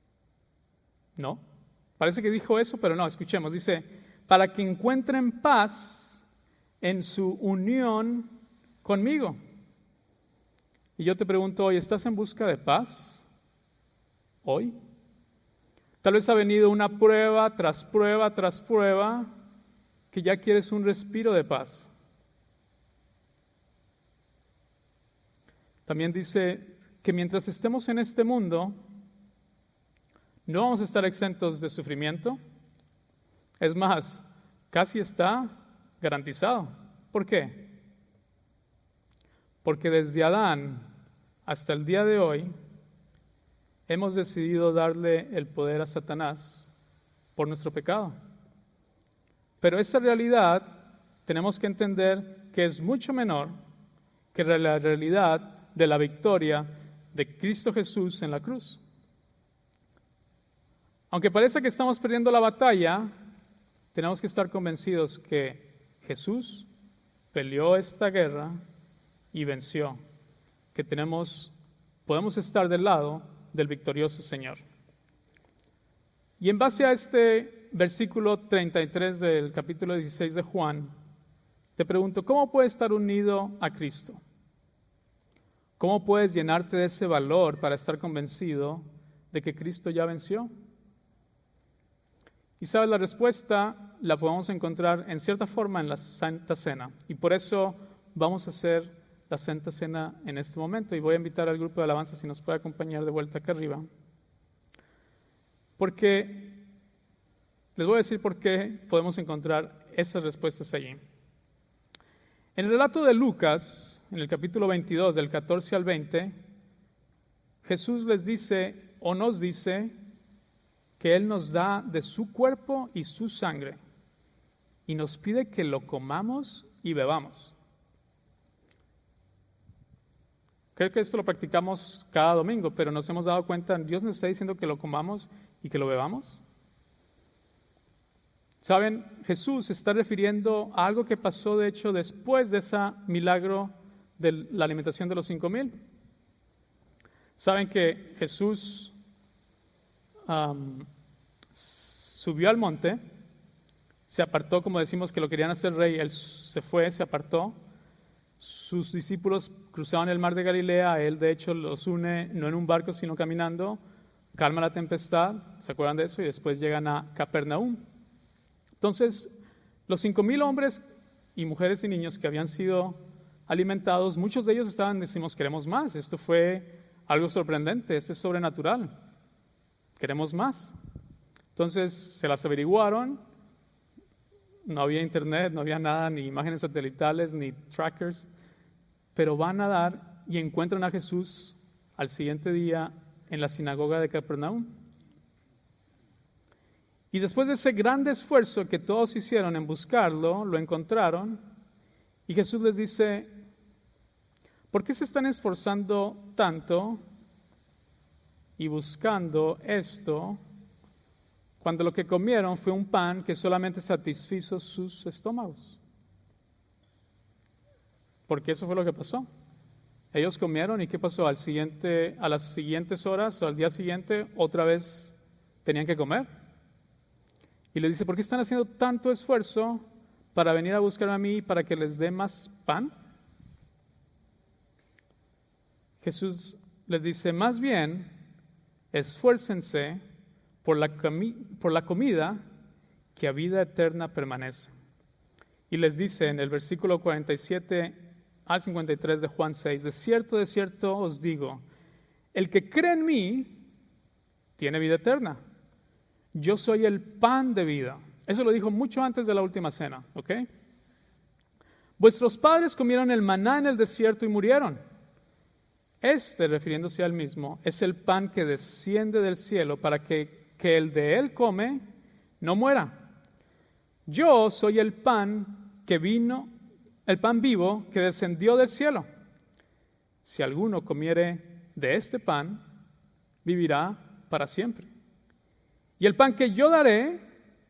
No, parece que dijo eso, pero no, escuchemos. Dice: para que encuentren paz en su unión conmigo. Y yo te pregunto hoy, ¿estás en busca de paz? ¿Hoy? Tal vez ha venido una prueba tras prueba tras prueba que ya quieres un respiro de paz. También dice que mientras estemos en este mundo, no vamos a estar exentos de sufrimiento. Es más, casi está garantizado. ¿Por qué? Porque desde Adán hasta el día de hoy, hemos decidido darle el poder a Satanás por nuestro pecado. Pero esa realidad tenemos que entender que es mucho menor que la realidad de la victoria de Cristo Jesús en la cruz. Aunque parece que estamos perdiendo la batalla, tenemos que estar convencidos que Jesús peleó esta guerra y venció, que podemos estar del lado del victorioso Señor. Y en base a este versículo 33 del capítulo 16 de Juan, te pregunto, ¿cómo puedes estar unido a Cristo? ¿Cómo puedes llenarte de ese valor para estar convencido de que Cristo ya venció? Y sabes, la respuesta la podemos encontrar en cierta forma en la Santa Cena. Y por eso vamos a hacer la Santa Cena en este momento. Y voy a invitar al grupo de alabanza si nos puede acompañar de vuelta acá arriba. Porque les voy a decir por qué podemos encontrar esas respuestas allí. En el relato de Lucas, en el capítulo 22, del 14 al 20, Jesús les dice o nos dice que Él nos da de su cuerpo y su sangre y nos pide que lo comamos y bebamos. Creo que esto lo practicamos cada domingo, pero nos hemos dado cuenta, Dios nos está diciendo que lo comamos y que lo bebamos. ¿Saben? Jesús se está refiriendo a algo que pasó, de hecho, después de ese milagro de la alimentación de los 5,000. ¿Saben que Jesús subió al monte, se apartó, como decimos que lo querían hacer rey, Él se fue, se apartó, sus discípulos cruzaron el mar de Galilea, Él de hecho los une no en un barco sino caminando, calma la tempestad, ¿se acuerdan de eso? Y después llegan a Capernaum. Entonces, los 5,000 hombres y mujeres y niños que habían sido alimentados, muchos de ellos decimos, queremos más. Esto fue algo sorprendente, esto es sobrenatural. Queremos más. Entonces, se las averiguaron. No había internet, no había nada, ni imágenes satelitales, ni trackers. Pero van a dar y encuentran a Jesús al siguiente día en la sinagoga de Capernaum. Y después de ese gran esfuerzo que todos hicieron en buscarlo, lo encontraron y Jesús les dice, ¿por qué se están esforzando tanto y buscando esto cuando lo que comieron fue un pan que solamente satisfizo sus estómagos? Porque eso fue lo que pasó. Ellos comieron y ¿qué pasó? A las siguientes horas o al día siguiente otra vez tenían que comer. Y le dice, ¿por qué están haciendo tanto esfuerzo para venir a buscar a mí para que les dé más pan? Jesús les dice, más bien, esfuércense por la comida que a vida eterna permanece. Y les dice en el versículo 47 al 53 de Juan 6, de cierto os digo, el que cree en mí tiene vida eterna. Yo soy el pan de vida. Eso lo dijo mucho antes de la última cena, ¿ok? Vuestros padres comieron el maná en el desierto y murieron. Refiriéndose al mismo, es el pan que desciende del cielo para que el de él come no muera. Yo soy el pan el pan vivo que descendió del cielo. Si alguno comiere de este pan, vivirá para siempre. Y el pan que yo daré,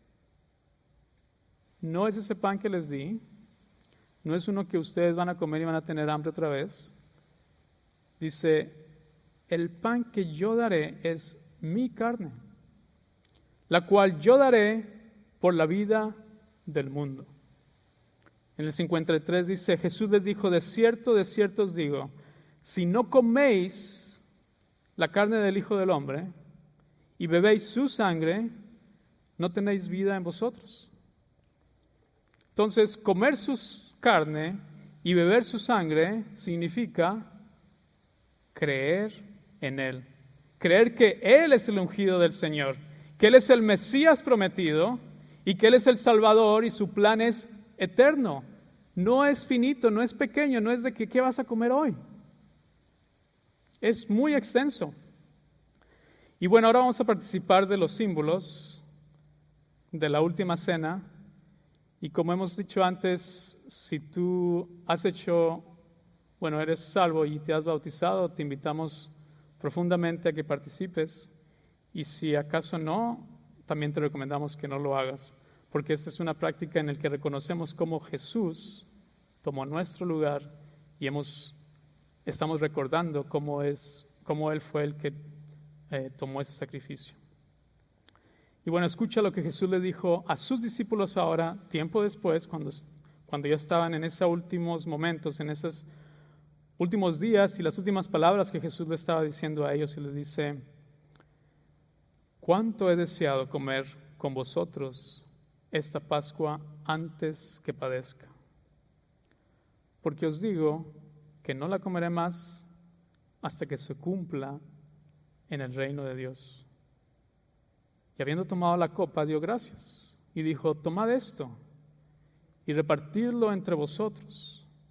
no es ese pan que les di, no es uno que ustedes van a comer y van a tener hambre otra vez. Dice, el pan que yo daré es mi carne, la cual yo daré por la vida del mundo. En el 53 dice, Jesús les dijo, de cierto os digo, si no coméis la carne del Hijo del Hombre y bebéis su sangre, no tenéis vida en vosotros. Entonces, comer su carne y beber su sangre significa creer en Él. Creer que Él es el ungido del Señor, que Él es el Mesías prometido y que Él es el Salvador y su plan es eterno. No es finito, no es pequeño, no es de que ¿qué vas a comer hoy? Es muy extenso. Y bueno, ahora vamos a participar de los símbolos de la última cena. Y como hemos dicho antes, si tú eres salvo y te has bautizado, te invitamos profundamente a que participes. Y si acaso no, también te recomendamos que no lo hagas, porque esta es una práctica en la que reconocemos cómo Jesús tomó nuestro lugar y estamos recordando cómo Él fue el que tomó ese sacrificio. Y bueno, escucha lo que Jesús le dijo a sus discípulos ahora, tiempo después, cuando ya estaban en esos últimos momentos, en esos últimos días, y las últimas palabras que Jesús le estaba diciendo a ellos, y les dice, cuánto he deseado comer con vosotros esta Pascua antes que padezca. Porque os digo que no la comeré más hasta que se cumpla en el reino de Dios. Y habiendo tomado la copa, dio gracias y dijo, tomad esto y repartidlo entre vosotros,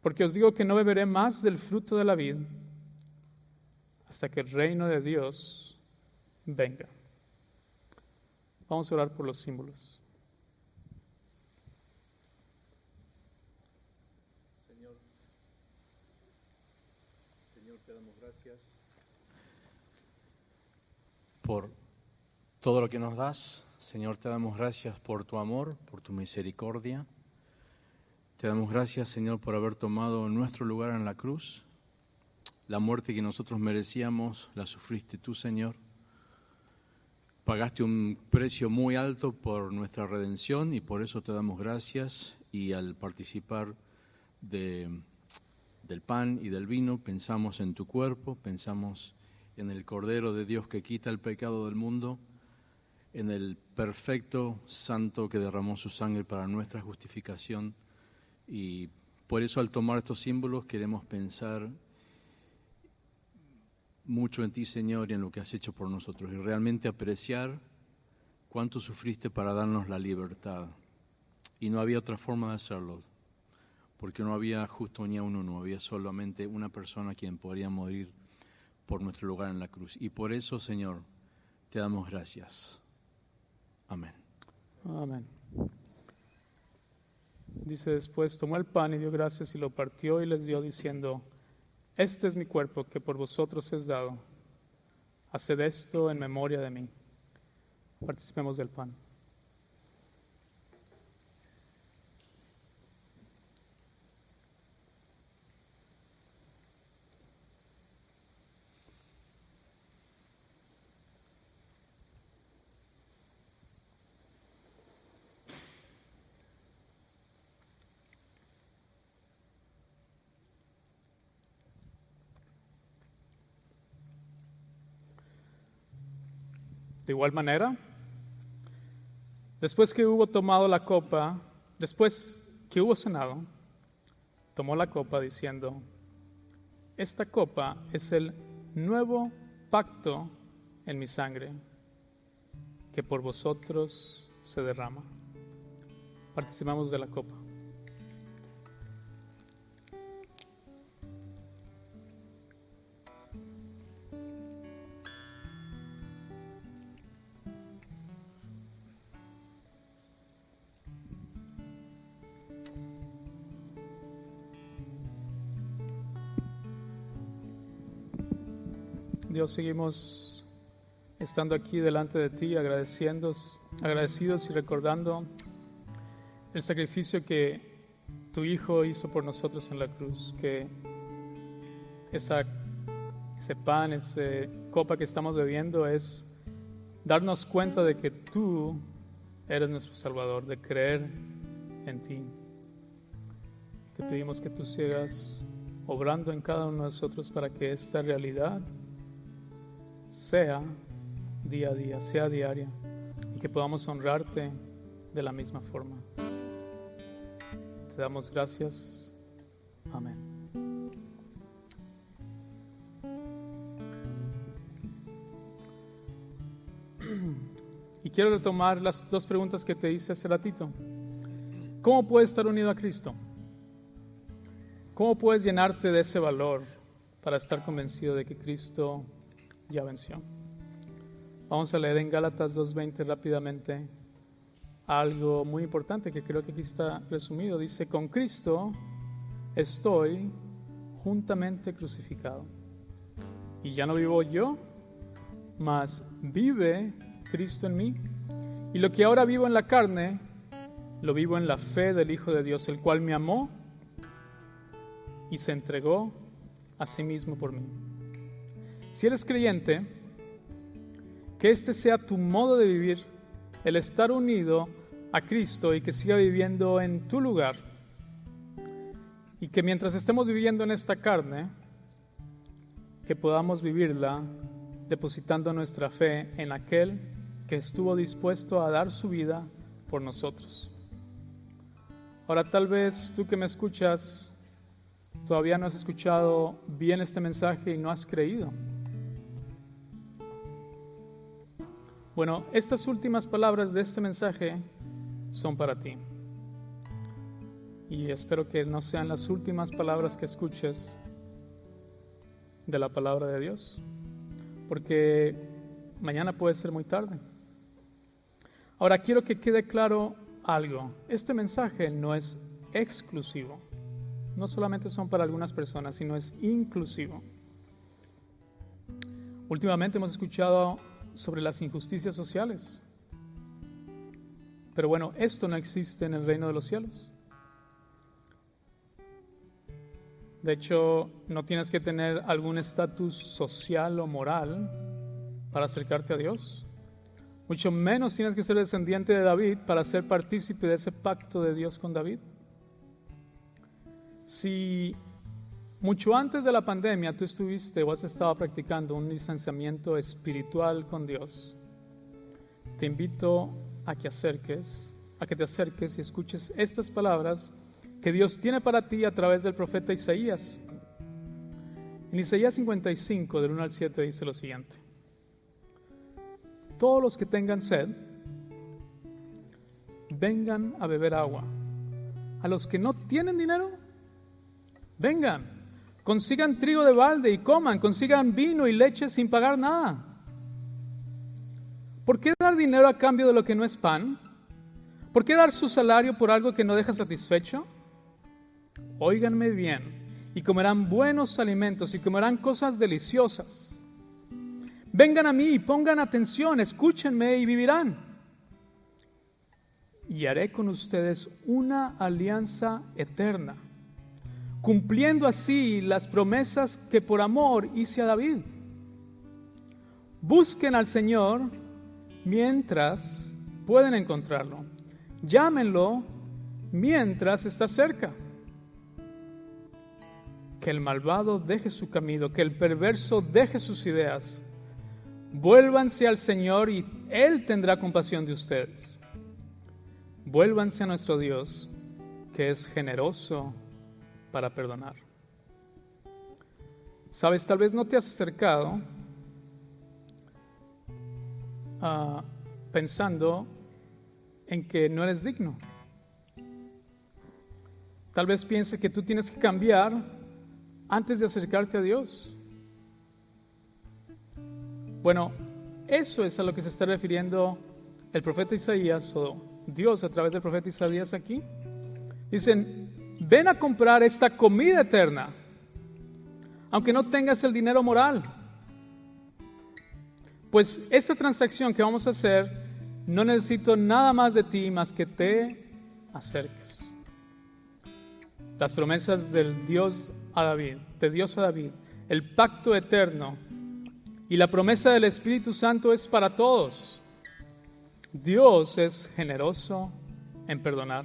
Porque os digo que no beberé más del fruto de la vid hasta que el reino de Dios venga. Vamos a orar por los símbolos. Señor, te damos gracias por todo lo que nos das. Señor, te damos gracias por tu amor, por tu misericordia. Te damos gracias, Señor, por haber tomado nuestro lugar en la cruz. La muerte que nosotros merecíamos la sufriste tú, Señor. Pagaste un precio muy alto por nuestra redención y por eso te damos gracias. Y al participar del pan y del vino, pensamos en tu cuerpo, pensamos en el Cordero de Dios que quita el pecado del mundo, en el perfecto santo que derramó su sangre para nuestra justificación. Y por eso al tomar estos símbolos queremos pensar mucho en ti, Señor, y en lo que has hecho por nosotros, y realmente apreciar cuánto sufriste para darnos la libertad. Y no había otra forma de hacerlo, porque no había justo ni a uno, no había solamente una persona quien podría morir por nuestro lugar en la cruz. Y por eso, Señor, te damos gracias. Amén. Amén. Dice después, tomó el pan y dio gracias y lo partió y les dio diciendo: este es mi cuerpo que por vosotros es dado. Haced esto en memoria de mí. Participemos del pan. De igual manera, después que hubo tomado la copa, después que hubo cenado, tomó la copa diciendo: esta copa es el nuevo pacto en mi sangre, que por vosotros se derrama. Participamos de la copa. Dios, seguimos estando aquí delante de ti, agradecidos y recordando el sacrificio que tu Hijo hizo por nosotros en la cruz, que ese pan, esa copa que estamos bebiendo es darnos cuenta de que tú eres nuestro Salvador, de creer en ti. Te pedimos que tú sigas obrando en cada uno de nosotros para que esta realidad sea día a día, sea diaria, y que podamos honrarte de la misma forma. Te damos gracias. Amén. Y quiero retomar las dos preguntas que te hice hace ratito. ¿Cómo puedes estar unido a Cristo? ¿Cómo puedes llenarte de ese valor para estar convencido de que Cristo ya venció? Vamos a leer en Gálatas 2:20 rápidamente algo muy importante que creo que aquí está resumido. Dice: con Cristo estoy juntamente crucificado, y ya no vivo yo, mas vive Cristo en mí. Y lo que ahora vivo en la carne, lo vivo en la fe del Hijo de Dios, el cual me amó y se entregó a sí mismo por mí. Si eres creyente, que este sea tu modo de vivir, el estar unido a Cristo y que siga viviendo en tu lugar. Y que mientras estemos viviendo en esta carne, que podamos vivirla depositando nuestra fe en aquel que estuvo dispuesto a dar su vida por nosotros. Ahora, tal vez tú que me escuchas todavía no has escuchado bien este mensaje y no has creído. Bueno, estas últimas palabras de este mensaje son para ti. Y espero que no sean las últimas palabras que escuches de la palabra de Dios, porque mañana puede ser muy tarde. Ahora quiero que quede claro algo. Este mensaje no es exclusivo. No solamente son para algunas personas, sino es inclusivo. Últimamente hemos escuchado sobre las injusticias sociales. Pero bueno, esto no existe en el reino de los cielos. De hecho, no tienes que tener algún estatus social o moral para acercarte a Dios. Mucho menos tienes que ser descendiente de David para ser partícipe de ese pacto de Dios con David. Si mucho antes de la pandemia tú estuviste o has estado practicando un distanciamiento espiritual con Dios, te invito a que te acerques y escuches estas palabras que Dios tiene para ti a través del profeta Isaías. En Isaías 55, del 1 al 7, dice lo siguiente: todos los que tengan sed, vengan a beber agua. A los que no tienen dinero, vengan, consigan trigo de balde y coman, consigan vino y leche sin pagar nada. ¿Por qué dar dinero a cambio de lo que no es pan? ¿Por qué dar su salario por algo que no deja satisfecho? Óiganme bien, y comerán buenos alimentos y comerán cosas deliciosas. Vengan a mí y pongan atención, escúchenme y vivirán. Y haré con ustedes una alianza eterna, cumpliendo así las promesas que por amor hice a David. Busquen al Señor mientras pueden encontrarlo. Llámenlo mientras está cerca. Que el malvado deje su camino, que el perverso deje sus ideas. Vuélvanse al Señor y Él tendrá compasión de ustedes. Vuélvanse a nuestro Dios, que es generoso para perdonar. Sabes, tal vez no te has acercado pensando en que no eres digno. Tal vez pienses que tú tienes que cambiar antes de acercarte a Dios. Bueno, eso es a lo que se está refiriendo el profeta Isaías, o Dios a través del profeta Isaías aquí. Dicen: ven a comprar esta comida eterna, aunque no tengas el dinero moral. Pues esta transacción que vamos a hacer, no necesito nada más de ti más que te acerques. Las promesas del Dios a David, de Dios a David, el pacto eterno y la promesa del Espíritu Santo es para todos. Dios es generoso en perdonar.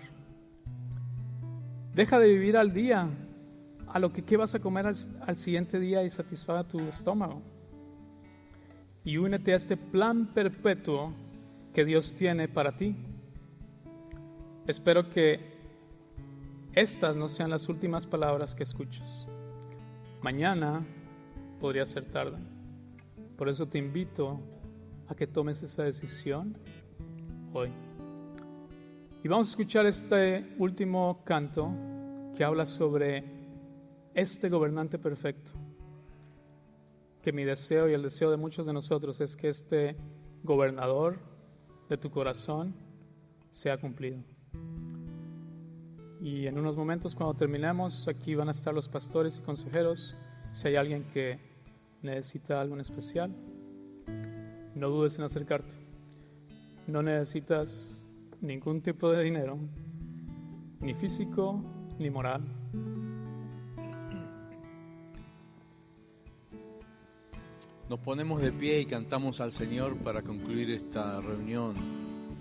Deja de vivir al día, a lo que qué vas a comer al siguiente día y satisfaga tu estómago. Y únete a este plan perpetuo que Dios tiene para ti. Espero que estas no sean las últimas palabras que escuches. Mañana podría ser tarde. Por eso te invito a que tomes esa decisión hoy. Y vamos a escuchar este último canto que habla sobre este gobernante perfecto. Que mi deseo y el deseo de muchos de nosotros es que este gobernador de tu corazón sea cumplido. Y en unos momentos, cuando terminemos, aquí van a estar los pastores y consejeros. Si hay alguien que necesita algo en especial, no dudes en acercarte. No necesitas ningún tipo de dinero, ni físico ni moral. Nos ponemos de pie y cantamos al Señor para concluir esta reunión.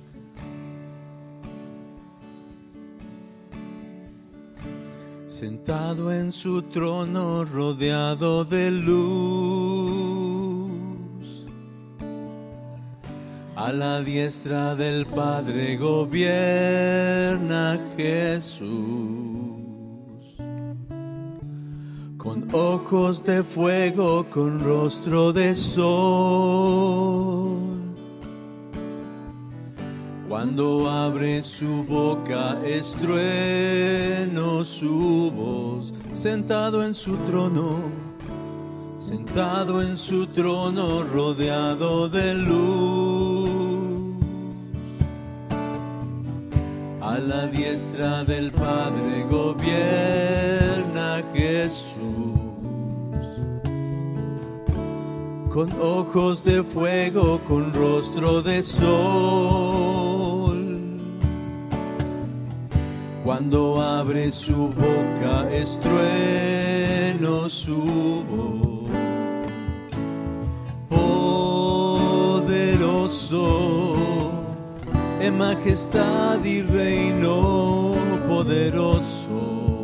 Sentado en su trono, rodeado de luz, a la diestra del Padre gobierna Jesús. Con ojos de fuego, con rostro de sol, Cuando abre su boca es trueno su voz, sentado en su trono rodeado de luz. A la diestra del Padre gobierna Jesús, con ojos de fuego, con rostro de sol. Cuando abre su boca es trueno su voz. Poderoso en majestad y reino, poderoso.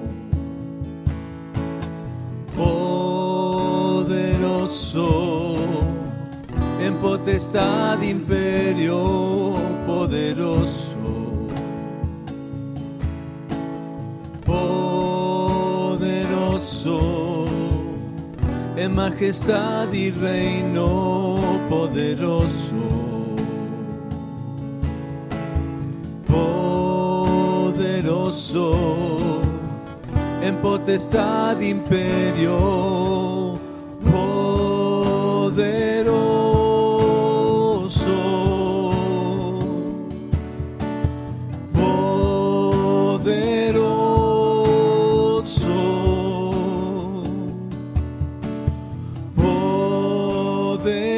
Poderoso en potestad, imperio, poderoso. Poderoso en majestad y reino, poderoso. Poderoso en potestad, imperio, poderoso. Poderoso.